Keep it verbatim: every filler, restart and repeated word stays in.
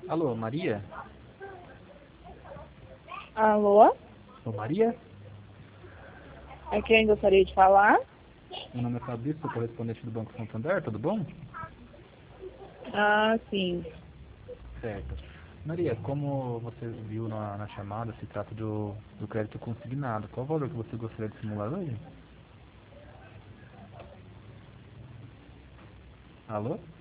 Alô, Maria? Alô? Ô, Maria? É quem gostaria de falar? Meu nome é Fabrício, sou correspondente do Banco Santander, tudo bom? Ah, sim. Certo. Maria, como você viu na, na chamada, se trata do, do crédito consignado. Qual o valor que você gostaria de simular hoje? Alô?